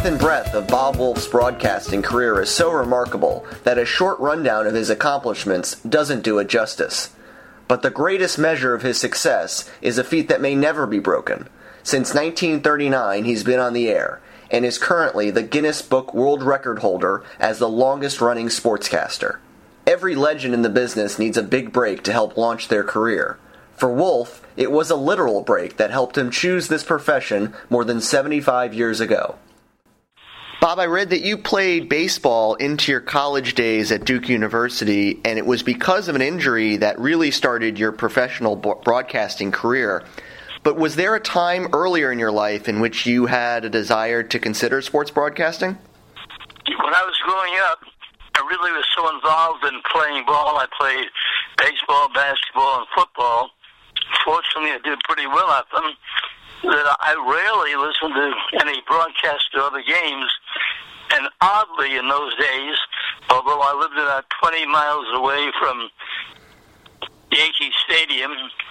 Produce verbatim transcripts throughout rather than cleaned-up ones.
and breadth of Bob Wolf's broadcasting career is so remarkable that a short rundown of his accomplishments doesn't do it justice. But the greatest measure of his success is a feat that may never be broken. Since nineteen thirty-nine, he's been on the air, and is currently the Guinness Book World Record holder as the longest-running sportscaster. Every legend in the business needs a big break to help launch their career. For Wolf, it was a literal break that helped him choose this profession more than seventy-five years ago. Bob, I read that you played baseball into your college days at Duke University, and it was because of an injury that really started your professional broadcasting career. But was there a time earlier in your life in which you had a desire to consider sports broadcasting? When I was growing up, I really was so involved in playing ball. I played baseball, basketball, and football. Fortunately, I did pretty well at them, that I rarely listened to any broadcast of other games. And oddly, in those days, although I lived about twenty miles away from Yankee Stadium,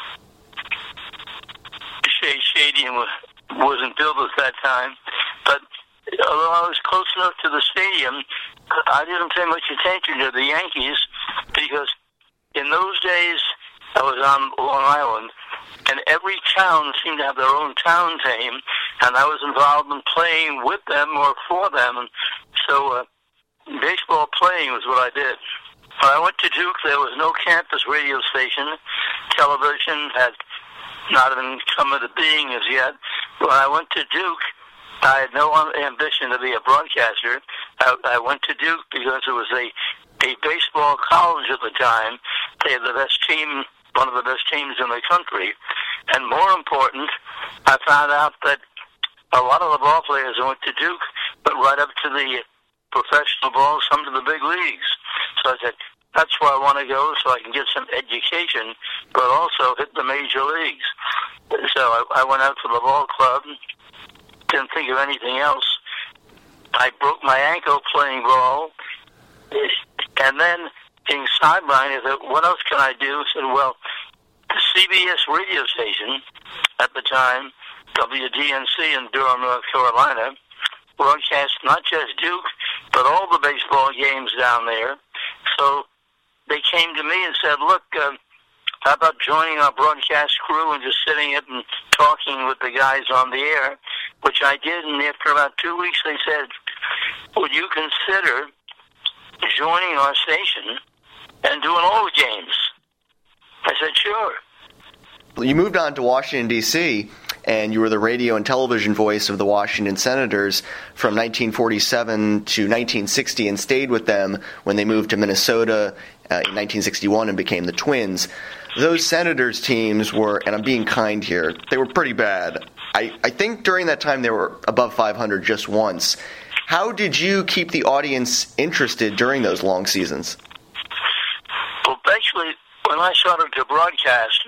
Shea Stadium wasn't built at that time, but although I was close enough to the stadium, I didn't pay much attention to the Yankees because in those days I was on Long Island, and every town seemed to have their own town team, and I was involved in playing with them or for them. And so uh, baseball playing was what I did. When I went to Duke, there was no campus radio station. Television had not even come into being as yet. When I went to Duke, I had no ambition to be a broadcaster. I, I went to Duke because it was a, a baseball college at the time. They had the best team, one of the best teams in the country. And more important, I found out that a lot of the ball players went to Duke, but right up to the professional ball, some to the big leagues. So I said, that's where I want to go so I can get some education, but also hit the major leagues. So I, I went out to the ball club, didn't think of anything else. I broke my ankle playing ball, and then being sidelined, I said, what else can I do? I said, well, the C B S radio station at the time, W D N C in Durham, North Carolina, broadcast not just Duke, but all the baseball games down there. So they came to me and said, look, uh, how about joining our broadcast crew and just sitting up and talking with the guys on the air, which I did. And after about two weeks, they said, would you consider joining our station and doing all the games? I said, sure. You moved on to Washington, D C, and you were the radio and television voice of the Washington Senators from nineteen forty-seven to nineteen sixty and stayed with them when they moved to Minnesota uh, in nineteen sixty-one and became the Twins. Those Senators teams were, and I'm being kind here, they were pretty bad. I, I think during that time they were above five hundred just once. How did you keep the audience interested during those long seasons? Well, actually, when I started to broadcast,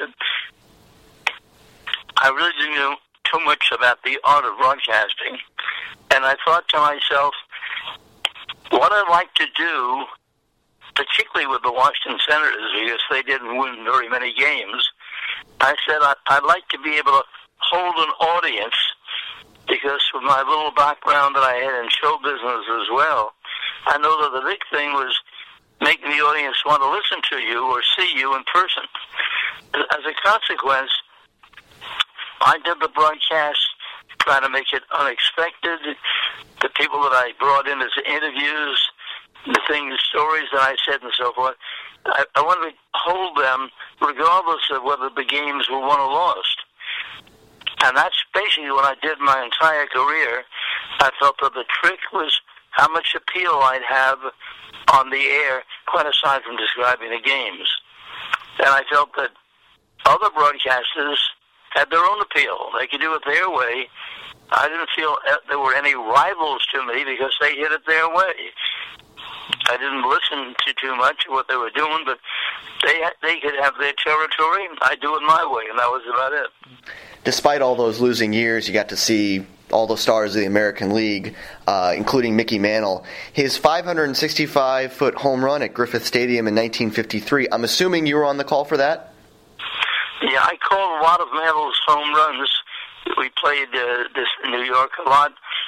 I really didn't know too much about the art of broadcasting. And I thought to myself, what I'd like to do, particularly with the Washington Senators, because they didn't win very many games, I said I'd, I'd like to be able to hold an audience, because with my little background that I had in show business as well, I know that the big thing was making the audience want to listen to you or see you in person. As a consequence, I did the broadcast trying to make it unexpected. The people that I brought in as interviews, the things, the stories that I said and so forth, I, I wanted to hold them regardless of whether the games were won or lost. And that's basically what I did my entire career. I felt that the trick was how much appeal I'd have on the air, quite aside from describing the games. And I felt that other broadcasters had their own appeal. They could do it their way. I didn't feel there were any rivals to me because they did it their way. I didn't listen to too much of what they were doing, but they they could have their territory. I do it my way, and that was about it. Despite all those losing years, you got to see all the stars of the American League, uh, including Mickey Mantle. His five hundred sixty-five foot home run at Griffith Stadium in nineteen fifty-three, I'm assuming you were on the call for that? Yeah, I called a lot of Mantle's home runs. We played uh, this in New York a lot.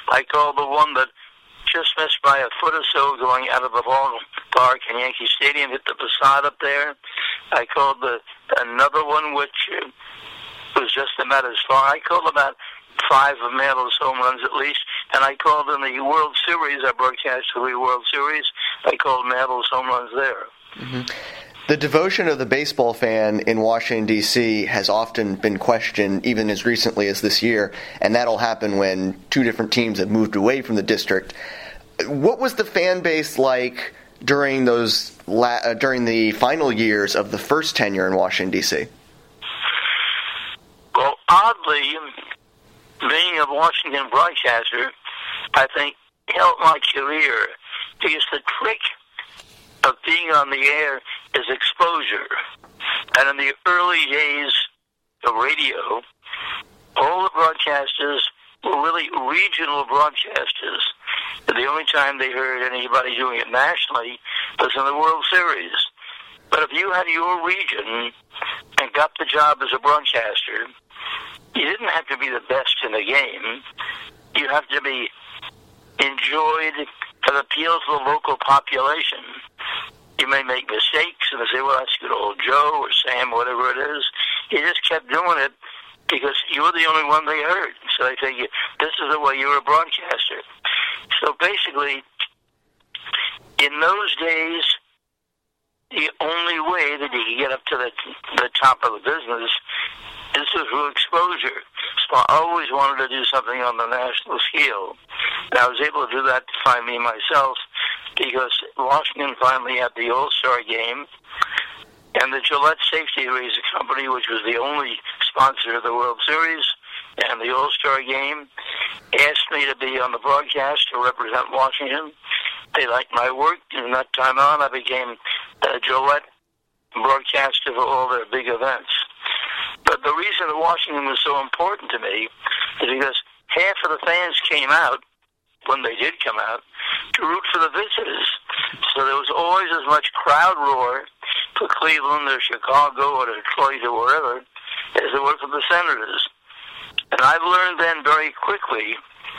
I called the one that just missed by a foot or so going out of the ballpark in Yankee Stadium, hit the facade up there. I called the another one which uh, was just about as far. I called about five of Mantle's home runs at least, and I called in the World Series. I broadcast the World Series. I called Mantle's home runs there. Mm-hmm. The devotion of the baseball fan in Washington, D C has often been questioned, even as recently as this year, and that'll happen when two different teams have moved away from the district. What was the fan base like during those la- uh, during the final years of the first tenure in Washington, D C? Well, oddly, being a Washington broadcaster, I think helped my career, because the trick of being on the air is exposure. And in the early days of radio, all the broadcasters were really regional broadcasters. The only time they heard anybody doing it nationally was in the World Series. But if you had your region and got the job as a broadcaster, you didn't have to be the best in the game. You have to be enjoyed and appeal to the local population. You may make mistakes and say, well, that's good old Joe or Sam, whatever it is. You just kept doing it because you were the only one they heard. So they think, this is the way you were a broadcaster. So basically, in those days, the only way that you could get up to the, the top of the business is through exposure. So I always wanted to do something on the national scale. And I was able to do that to find me myself, because Washington finally had the All-Star Game, and the Gillette Safety Razor Company, which was the only sponsor of the World Series and the All-Star Game, asked me to be on the broadcast to represent Washington. They liked my work, and from that time on, I became a Gillette broadcaster for all their big events. But the reason that Washington was so important to me is because half of the fans came out, when they did come out, to root for the visitors. So there was always as much crowd roar for Cleveland or Chicago or Detroit or wherever as there were for the Senators. And I've learned then very quickly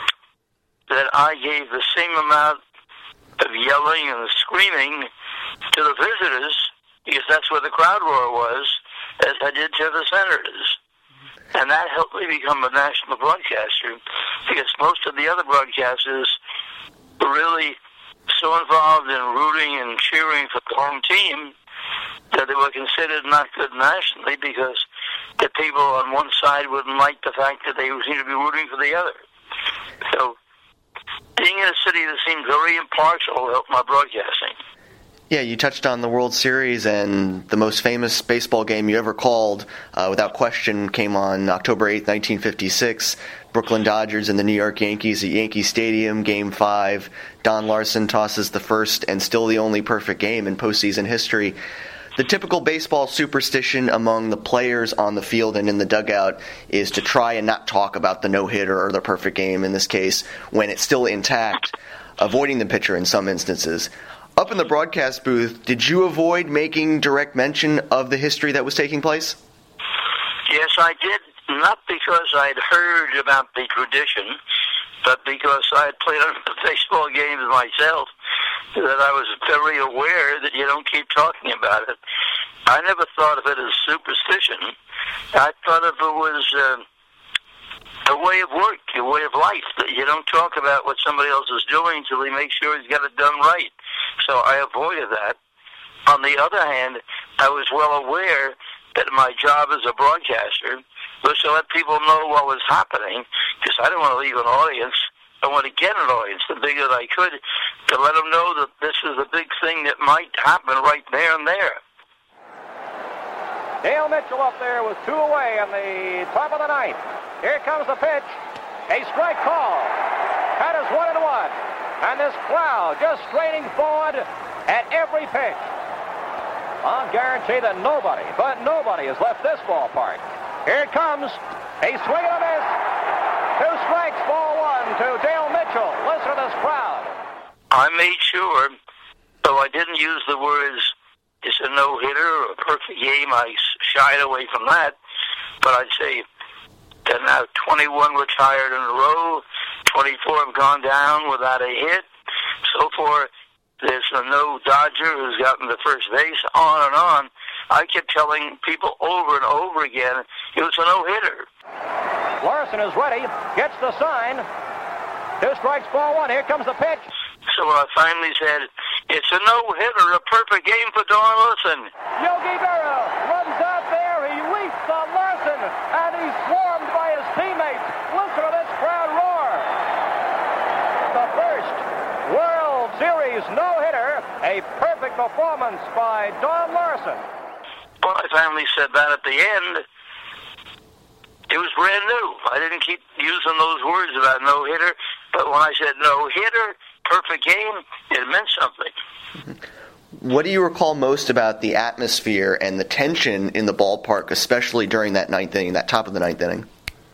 that I gave the same amount of yelling and screaming to the visitors, because that's where the crowd roar was, as I did to the Senators. And that helped me become a national broadcaster, because most of the other broadcasters were really so involved in rooting and cheering for the home team that they were considered not good nationally, because the people on one side wouldn't like the fact that they seemed to be rooting for the other. So being in a city that seemed very impartial helped my broadcasting. Yeah, you touched on the World Series, and the most famous baseball game you ever called, uh, without question, came on October eighth, nineteen fifty-six. Brooklyn Dodgers and the New York Yankees at Yankee Stadium, Game five. Don Larson tosses the first and still the only perfect game in postseason history. The typical baseball superstition among the players on the field and in the dugout is to try and not talk about the no-hitter or the perfect game, in this case, when it's still intact, avoiding the pitcher in some instances. Up in the broadcast booth, did you avoid making direct mention of the history that was taking place? Yes, I did, not because I'd heard about the tradition, but because I had played on baseball games myself, that I was very aware that you don't keep talking about it. I never thought of it as superstition. I thought of it was uh, a way of work, a way of life, that you don't talk about what somebody else is doing until he makes sure he's got it done right. So I avoided that. On the other hand, I was well aware that my job as a broadcaster was to let people know what was happening, because I didn't want to leave an audience. I wanted to get an audience, the bigger that I could, to let them know that this is a big thing that might happen right there and there. Dale Mitchell up there with two away in the top of the ninth. Here comes the pitch. A strike call. That is one and one. And this crowd just straining forward at every pitch. I'll guarantee that nobody, but nobody has left this ballpark. Here it comes. A swing and a miss. Two strikes, ball one to Dale Mitchell. Listen to this crowd. I made sure, though I didn't use the words, it's a no-hitter or a perfect game, I shied away from that. But I'd say that now twenty-one retired in a row, twenty-four have gone down without a hit. So far, there's a no Dodger who's gotten the first base, on and on. I kept telling people over and over again it was a no-hitter. Larson is ready, gets the sign. Two strikes, ball one. Here comes the pitch. So when I finally said, it's a no-hitter, a perfect game for Don Larson. Yogi Berra runs out there. He leaps on Larson, and he's swarmed by his teammates. Listen to this crowd roar. The first World Series no-hitter, a perfect performance by Don Larson. When I finally said that at the end, it was brand new. I didn't keep using those words about no-hitter, but when I said no-hitter, perfect game, it meant something. What do you recall most about the atmosphere and the tension in the ballpark, especially during that ninth inning, that top of the ninth inning?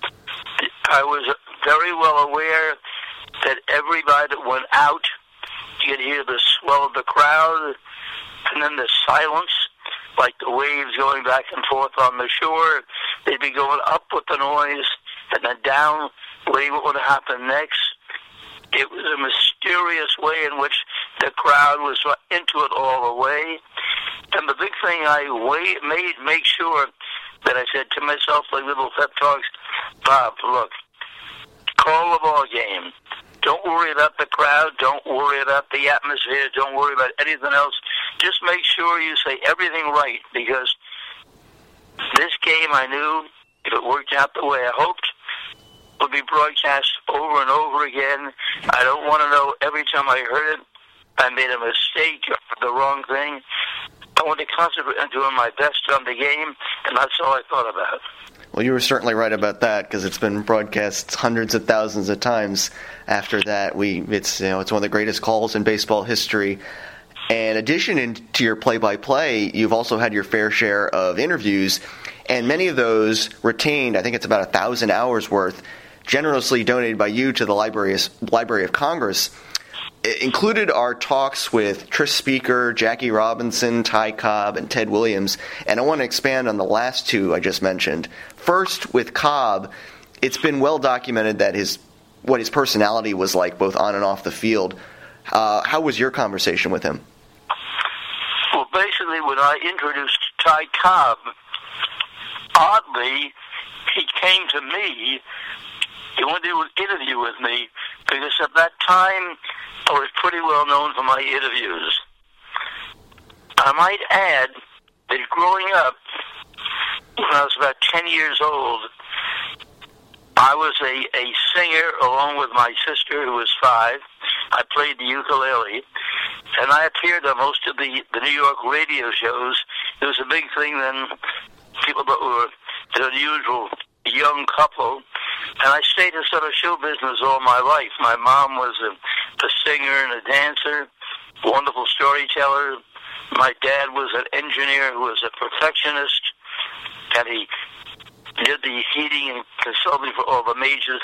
I was very well aware that everybody that went out, you could hear the swell of the crowd, and then the silence, like the waves going back and forth on the shore. They'd be going up with the noise, and then down, waiting what would happen next. It was a mysterious way in which the crowd was into it all the way. And the big thing I weigh, made make sure that I said to myself, like little pep talks, Bob, look, call the ball game. Don't worry about the crowd. Don't worry about the atmosphere. Don't worry about anything else. Just make sure you say everything right, because this game, I knew, if it worked out the way I hoped, would be broadcast over and over again. I don't want to know every time I heard it, I made a mistake or the wrong thing. I want to concentrate on doing my best on the game, and that's all I thought about. Well, you were certainly right about that, because it's been broadcast hundreds of thousands of times. After that, we it's you know it's one of the greatest calls in baseball history. In addition to your play-by-play, you've also had your fair share of interviews, and many of those retained, I think it's about a thousand hours worth, generously donated by you to the Library Library of Congress. It included our talks with Tris Speaker, Jackie Robinson, Ty Cobb, and Ted Williams, and I want to expand on the last two I just mentioned. First, with Cobb, it's been well documented that his what his personality was like both on and off the field. Uh, how was your conversation with him? Well, basically, when I introduced Ty Cobb, oddly, he came to me. He wanted to do an interview with me, because at that time, I was pretty well known for my interviews. I might add that growing up, when I was about ten years old, I was a, a singer along with my sister, who was five. I played the ukulele, and I appeared on most of the, the New York radio shows. It was a big thing then. People that were an unusual young couple, and I stayed in sort of show business all my life. My mom was a, a singer and a dancer, a wonderful storyteller. My dad was an engineer who was a perfectionist, and he did the heating and consulting for all the major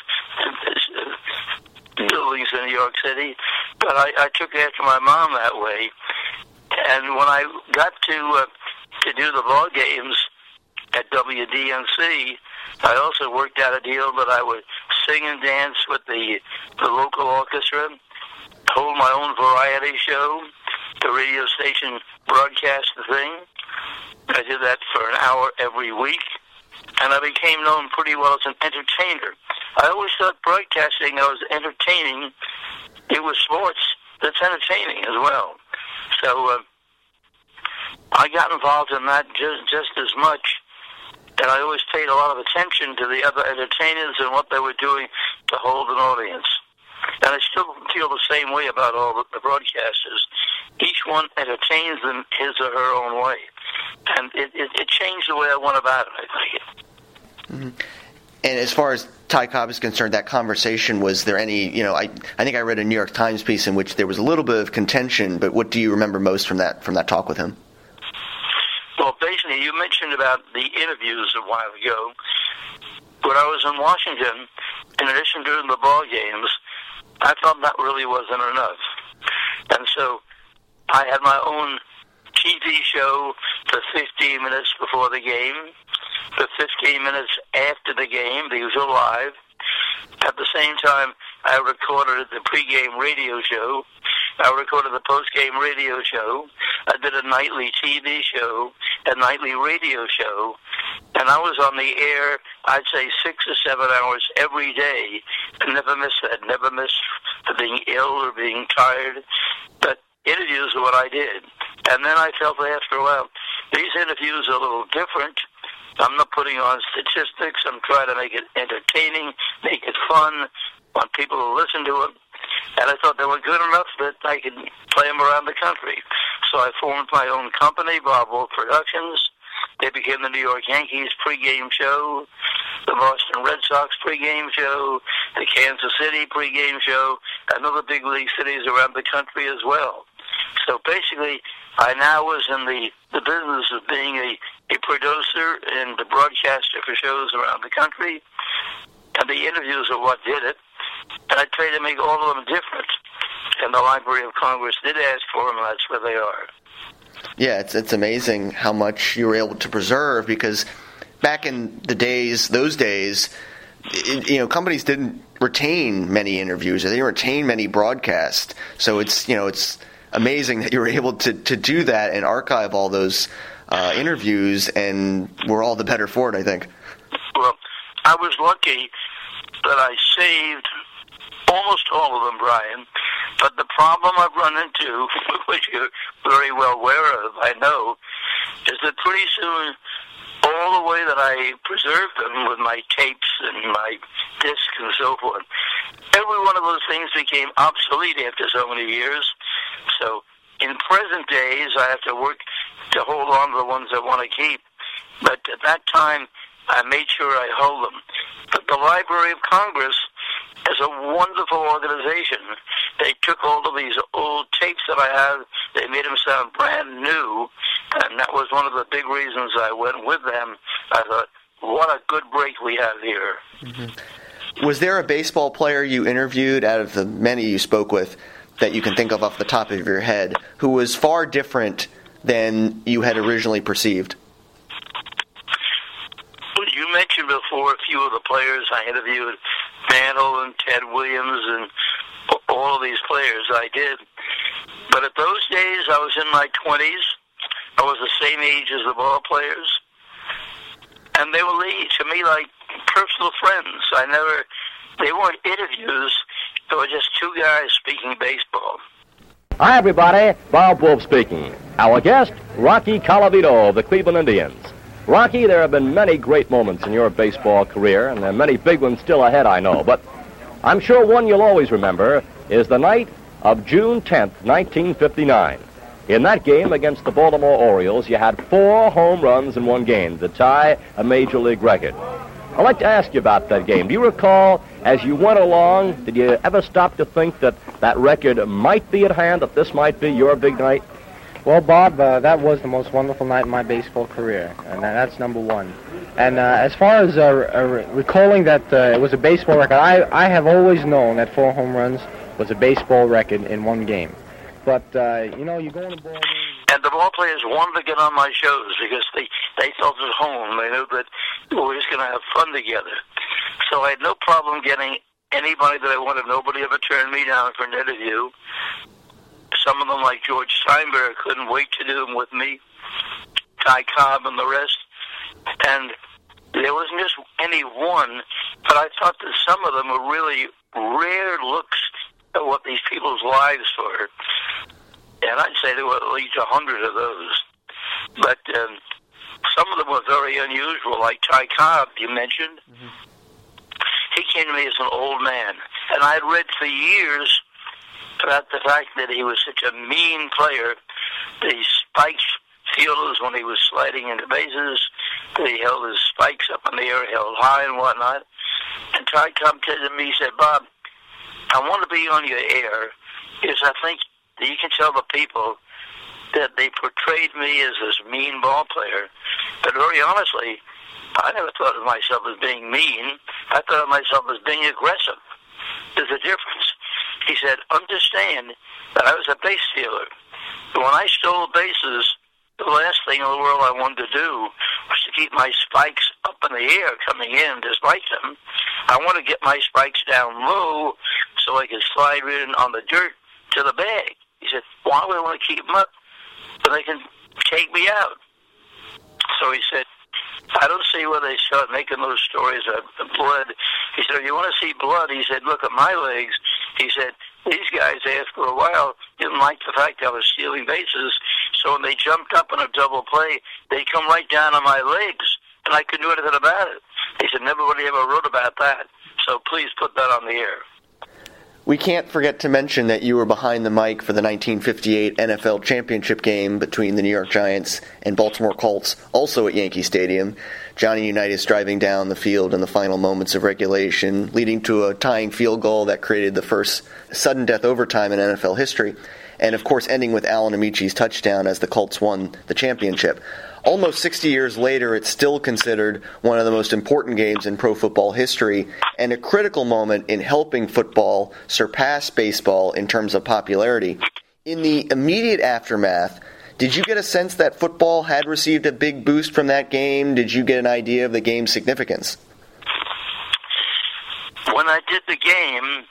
buildings in New York City. But I, I took after my mom that way. And when I got to uh, to do the ball games at W D N C, I also worked out a deal that I would sing and dance with the, the local orchestra, hold my own variety show, the radio station broadcast the thing. I did that for an hour every week, and I became known pretty well as an entertainer. I always thought broadcasting, I was entertaining. It was sports that's entertaining as well. So uh, I got involved in that just, just as much. And I always paid a lot of attention to the other entertainers and what they were doing to hold an audience. And I still feel the same way about all the, the broadcasters. Each one entertains them his or her own way. And it, it, it changed the way I went about it, I think. Mm-hmm. And as far as Ty Cobb is concerned, that conversation, was there any, you know, I, I think I read a New York Times piece in which there was a little bit of contention, but what do you remember most from that from that talk with him? Well, basically, you mentioned about the interviews a while ago. When I was in Washington, in addition to doing the ball games, I thought that really wasn't enough. And so I had my own T V show for fifteen minutes before the game, for fifteen minutes after the game, these were live. At the same time, I recorded the pregame radio show. I recorded the postgame radio show. I did a nightly T V show, a nightly radio show, and I was on the air, I'd say six or seven hours every day. I never missed that, never missed being ill or being tired. But interviews are what I did. And then I felt after a while, these interviews are a little different. I'm not putting on statistics. I'm trying to make it entertaining, make it fun, want people to listen to it. And I thought they were good enough that I could play them around the country. So I formed my own company, Bob Wolf Productions. They became the New York Yankees pregame show, the Boston Red Sox pregame show, the Kansas City pregame show, and other big league cities around the country as well. So basically, I now was in the, the business of being a, a producer and a broadcaster for shows around the country, and the interviews are what did it. And I tried to make all of them different. And the Library of Congress did ask for them, and that's where they are. Yeah, it's it's amazing how much you were able to preserve, because back in the days, those days, it, you know, companies didn't retain many interviews, or they didn't retain many broadcasts. So it's, you know, it's amazing that you were able to, to do that and archive all those uh, interviews, and we're all the better for it, I think. Well, I was lucky that I saved almost all of them, Brian. But the problem I've run into, which you're very well aware of, I know, is that pretty soon, all the way that I preserved them with my tapes and my discs and so forth, every one of those things became obsolete after so many years. So in present days, I have to work to hold on to the ones I want to keep. But at that time, I made sure I hold them. But the Library of Congress is a wonderful organization. They took all of these old tapes that I have, they made them sound brand new, and that was one of the big reasons I went with them. I thought, what a good break we have here. Mm-hmm. Was there a baseball player you interviewed, out of the many you spoke with, that you can think of off the top of your head, who was far different than you had originally perceived? You mentioned before a few of the players I interviewed, Mantle and Ted Williams and all of these players I did. But at those days, I was in my twenties. I was the same age as the ball players. And they were, to me, like personal friends. I never, they weren't interviews. They were just two guys speaking baseball. Hi, everybody. Bob Wolf speaking. Our guest, Rocky Colavito of the Cleveland Indians. Rocky, there have been many great moments in your baseball career, and there are many big ones still ahead, I know. But I'm sure one you'll always remember is the night of June tenth, nineteen fifty-nine. In that game against the Baltimore Orioles, you had four home runs in one game to tie a Major League record. I'd like to ask you about that game. Do you recall, as you went along, did you ever stop to think that that record might be at hand, that this might be your big night? Well, Bob, uh, that was the most wonderful night in my baseball career, and that's number one. And uh, as far as uh, uh, recalling that uh, it was a baseball record, I, I have always known that four home runs was a baseball record in one game. But, uh, you know, you go in a ball game... And the ball players wanted to get on my shows because they, they felt at home. They knew that we were just going to have fun together. So I had no problem getting anybody that I wanted. Nobody ever turned me down for an interview. Some of them, like George Steinberg, couldn't wait to do them with me. Ty Cobb and the rest. And there wasn't just any one, but I thought that some of them were really rare looks at what these people's lives were. And I'd say there were at least a hundred of those. But um, some of them were very unusual, like Ty Cobb, you mentioned. Mm-hmm. He came to me as an old man. And I had read for years about the fact that he was such a mean player, that he spiked fielders when he was sliding into bases, that he held his spikes up in the air, held high and whatnot. And Ty Cobb said to me, he said, Bob, I want to be on your air because I think that you can tell the people that they portrayed me as this mean ball player. But very honestly, I never thought of myself as being mean. I thought of myself as being aggressive. There's a difference. He said, understand that I was a base stealer. When I stole bases, the last thing in the world I wanted to do was to keep my spikes up in the air coming in, despite them. I want to get my spikes down low so I could slide in on the dirt to the bag. He said, why would I want to keep them up? But they can take me out. So he said, I don't see where they start making those stories of blood. He said, if you want to see blood, he said, look at my legs. He said, these guys, after a while, didn't like the fact I was stealing bases, so when they jumped up in a double play, they come right down on my legs, and I couldn't do anything about it. He said, nobody ever wrote about that, so please put that on the air. We can't forget to mention that you were behind the mic for the nineteen fifty-eight N F L championship game between the New York Giants and Baltimore Colts, also at Yankee Stadium. Johnny Unitas driving down the field in the final moments of regulation, leading to a tying field goal that created the first sudden death overtime in N F L history, and of course ending with Alan Amici's touchdown as the Colts won the championship. Almost sixty years later, it's still considered one of the most important games in pro football history and a critical moment in helping football surpass baseball in terms of popularity. In the immediate aftermath, did you get a sense that football had received a big boost from that game? Did you get an idea of the game's significance? When I did the game,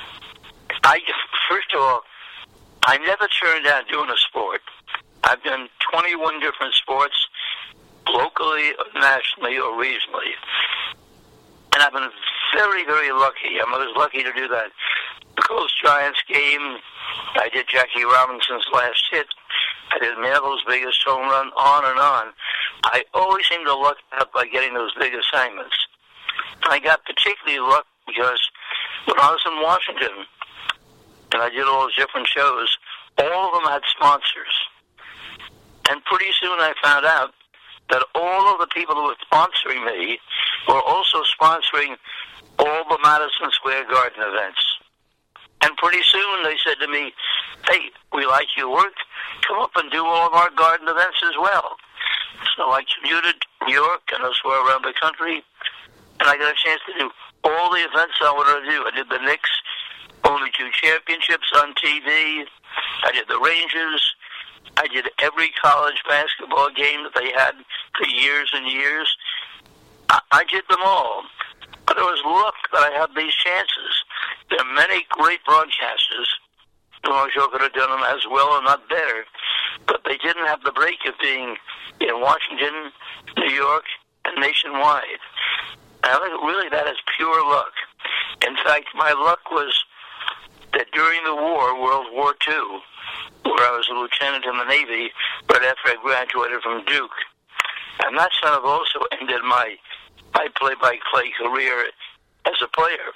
I first of all, I never turned down doing a sport. I've done twenty-one different sports, locally, nationally, or regionally. And I've been very, very lucky. I was lucky to do that. The Colts-Giants game, I did Jackie Robinson's last hit. I did Mantle's biggest home run, on and on. I always seem to luck out by getting those big assignments. I got particularly lucky because when I was in Washington, and I did all those different shows, all of them had sponsors. And pretty soon I found out that all of the people who were sponsoring me were also sponsoring all the Madison Square Garden events. And pretty soon they said to me, hey, we like your work. Come up and do all of our garden events as well. So I commuted to New York and elsewhere around the country, and I got a chance to do all the events I wanted to do. I did the Knicks, only two championships on T V. I did the Rangers. I did every college basketball game that they had for years and years. I, I did them all. But it was luck that I had these chances. There are many great broadcasters who I'm sure could have done them as well or not better, but they didn't have the break of being in Washington, New York, and nationwide. And I think really that is pure luck. In fact, my luck was that during the war, World War Two, where I was a lieutenant in the Navy right after I graduated from Duke. And that sort of also ended my, my play-by-play career as a player.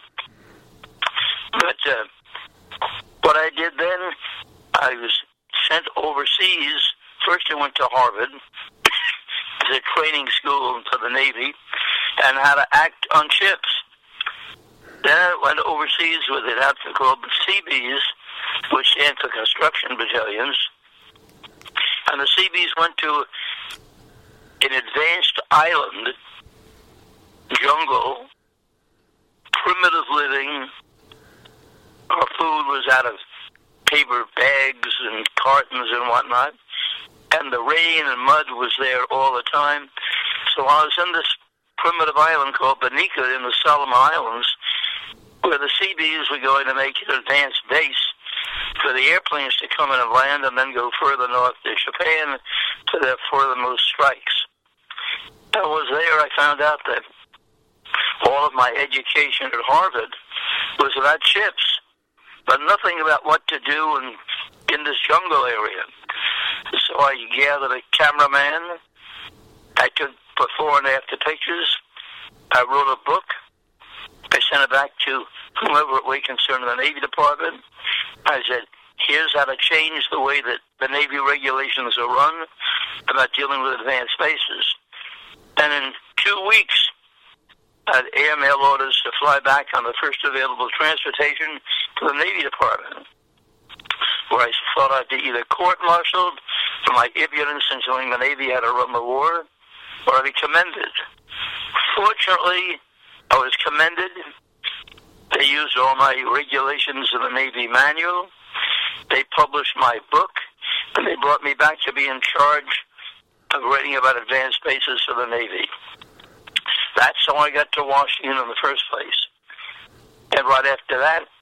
But uh, what I did then, I was sent overseas. First I went to Harvard, as a training school for the Navy, and how to act on ships. Then I went overseas with an outfit called the C Bs, which stand for Construction Battalions. And the C Bs went to an advanced island, jungle, primitive living. Our food was out of paper bags and cartons and whatnot. And the rain and mud was there all the time. So I was in this primitive island called Banica in the Solomon Islands, where the C Bs were going to make an advanced base for the airplanes to come in and land and then go further north to Japan to their furthermost strikes. I was there, I found out that all of my education at Harvard was about ships, but nothing about what to do in, in this jungle area. So I gathered a cameraman. I took before and after pictures. I wrote a book. I sent it back to whoever it was concerned in the Navy Department. I said, here's how to change the way that the Navy regulations are run about dealing with advanced bases. And in two weeks, I had airmail orders to fly back on the first available transportation to the Navy Department, where I thought I'd be either court-martialed for my impudence in telling the Navy how to run the war, or I'd be commended. Fortunately, I was commended. They used all my regulations in the Navy manual. They published my book, and they brought me back to be in charge of writing about advanced bases for the Navy. That's how I got to Washington in the first place. And right after that,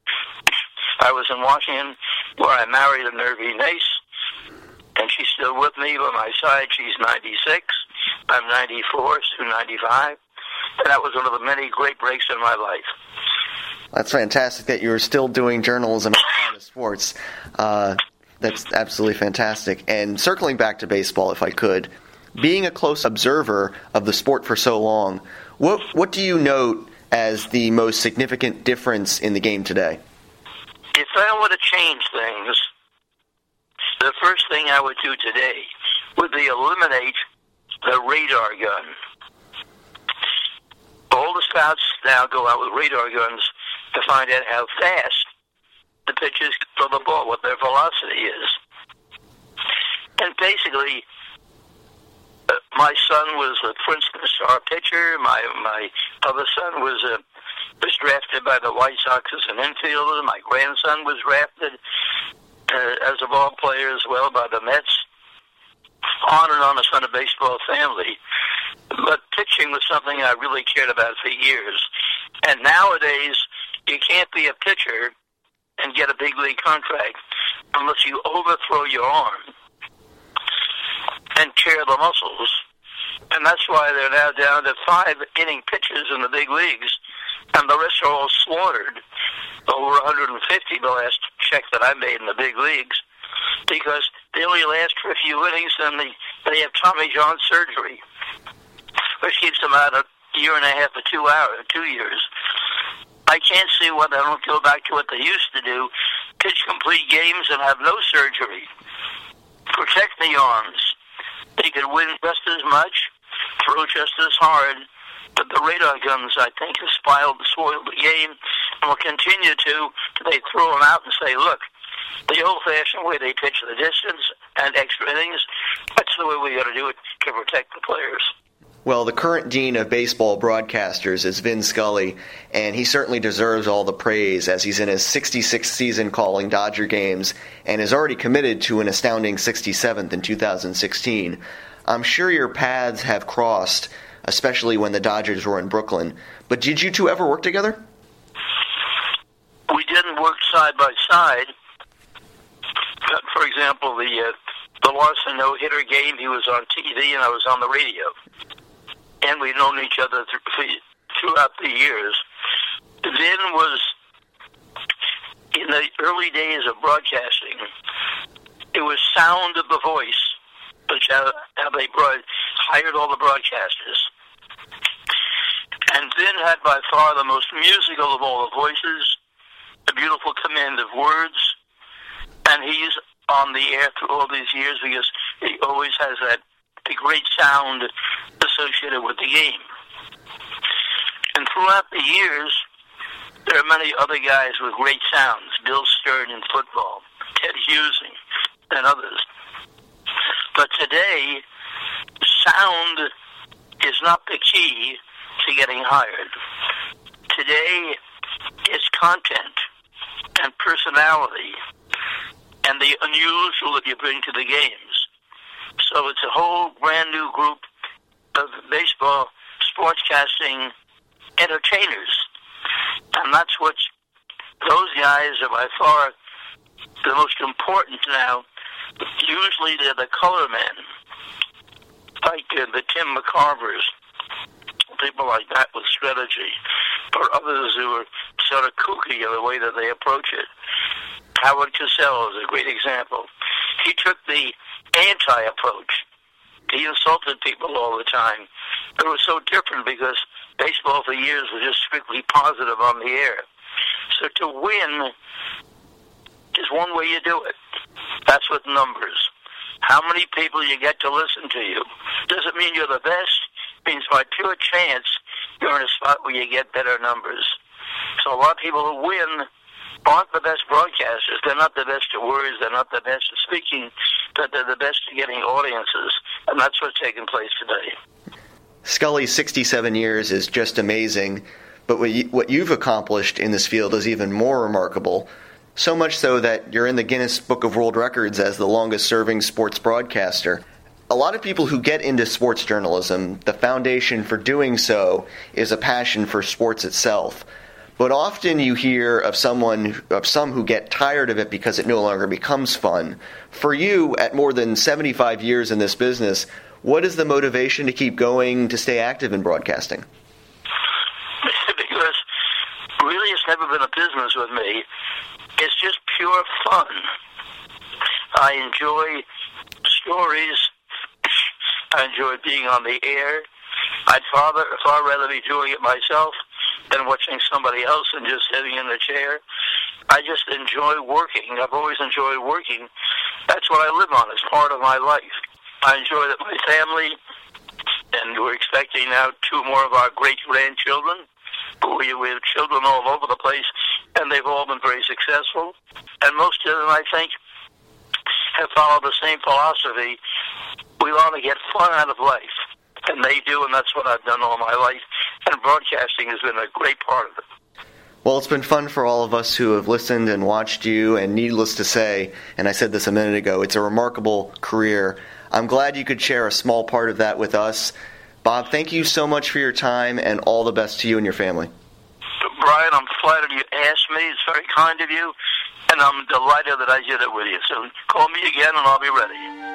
I was in Washington, where I married a nervy niece, and she's still with me by my side. She's ninety-six. I'm ninety-four, soon ninety-five. And that was one of the many great breaks in my life. That's fantastic that you're still doing journalism outside of sports. Uh, that's absolutely fantastic. And circling back to baseball, if I could, being a close observer of the sport for so long, what what do you note as the most significant difference in the game today? If I were to change things, the first thing I would do today would be eliminate the radar gun. All the scouts now go out with radar guns to find out how fast the pitches throw the ball, what their velocity is. And basically, uh, my son was a Princeton star pitcher. My my other son was a was drafted by the White Sox as an infielder. My grandson was drafted uh, as a ball player as well by the Mets. On and on, a son of baseball family. But pitching was something I really cared about for years. And nowadays, you can't be a pitcher and get a big league contract unless you overthrow your arm and tear the muscles. And that's why they're now down to five inning pitchers in the big leagues, and the rest are all slaughtered. Over one hundred fifty the last check that I made in the big leagues, because they only last for a few innings, and they, they have Tommy John surgery, which keeps them out a year and a half to two hours, two years. I can't see why they don't go back to what they used to do, pitch complete games and have no surgery. Protect the arms. They could win just as much, throw just as hard, but the radar guns, I think, have spoiled, spoiled the game and will continue to till they throw them out and say, look, the old-fashioned way they pitch the distance and extra innings, that's the way we got to do it to protect the players. Well, the current dean of baseball broadcasters is Vin Scully, and he certainly deserves all the praise as he's in his sixty-sixth season calling Dodger games and is already committed to an astounding sixty-seventh in two thousand sixteen. I'm sure your paths have crossed, especially when the Dodgers were in Brooklyn, but did you two ever work together? We didn't work side by side. For example, the uh, the Larson no-hitter game, he was on T V and I was on the radio. And we've known each other th- throughout the years. Vin was, in the early days of broadcasting, it was sound of the voice, which how, how they brought, hired all the broadcasters. And Vin had by far the most musical of all the voices, a beautiful command of words, and he's on the air through all these years because he always has that the great sound associated with the game. And throughout the years, there are many other guys with great sounds, Bill Stern in football, Ted Husing, and others. But today, sound is not the key to getting hired. Today, it's content and personality and the unusual that you bring to the games. So it's a whole brand new group of baseball sportscasting entertainers. And that's what those guys are by far the most important now. Usually they're the color men, like uh, the Tim McCarvers, people like that with strategy, or others who are sort of kooky in the way that they approach it. Howard Cosell is a great example. He took the anti-approach. He insulted people all the time. It was so different because baseball for years was just strictly positive on the air. So to win is one way you do it. That's with numbers. How many people you get to listen to you. Doesn't mean you're the best. It means by pure chance you're in a spot where you get better numbers. So a lot of people who win aren't the best broadcasters. They're not the best at words. They're not the best at speaking. But they're the best at getting audiences. And that's what's taking place today. Scully's sixty-seven years is just amazing. But what, you, what you've accomplished in this field is even more remarkable. So much so that you're in the Guinness Book of World Records as the longest-serving sports broadcaster. A lot of people who get into sports journalism, the foundation for doing so is a passion for sports itself. But often you hear of someone, of some who get tired of it because it no longer becomes fun. For you, at more than seventy-five years in this business, what is the motivation to keep going, to stay active in broadcasting? Because really it's never been a business with me. It's just pure fun. I enjoy stories. I enjoy being on the air. I'd far, far rather be doing it myself than watching somebody else and just sitting in the chair. I just enjoy working. I've always enjoyed working. That's what I live on. It's part of my life. I enjoy that my family, and we're expecting now two more of our great-grandchildren. We, we have children all over the place, and they've all been very successful. And most of them, I think, have followed the same philosophy. We want to get fun out of life, and they do, and that's what I've done all my life. And broadcasting has been a great part of it. Well, it's been fun for all of us who have listened and watched you, and needless to say, and I said this a minute ago, it's a remarkable career. I'm glad you could share a small part of that with us. Bob, thank you so much for your time, and all the best to you and your family. Brian, I'm flattered you asked me. It's very kind of you, and I'm delighted that I did it with you. So call me again, and I'll be ready.